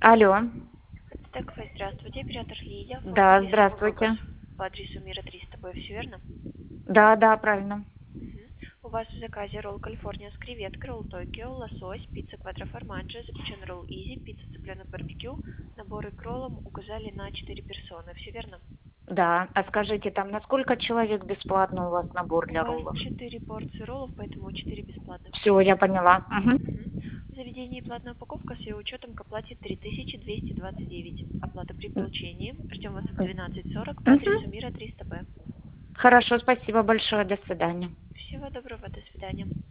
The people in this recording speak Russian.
Алло. Так, здравствуйте, оператор Лидия, Да, оформили свой заказ здравствуйте. по адресу Мира 300Б, все верно? Да, да, правильно. У вас в заказе ролл Калифорния с креветкой, ролл Токио, лосось, пицца квадроформаджо, запеченный ролл Изи, пицца цыпленок барбекю, наборы к роллам указали на 4 персоны, все верно? Да. А скажите, там на сколько человек бесплатно у вас набор У для вас роллов? 4 порции роллов, поэтому 4 бесплатных. Все, я поняла. Мгм. В заведении платная упаковка с ее учетом к оплате 3229. Оплата при получении. Ждем вас в 12:40 по Мгм. адресу Мира 300Б. Хорошо, спасибо большое. До свидания. Всего доброго, до свидания.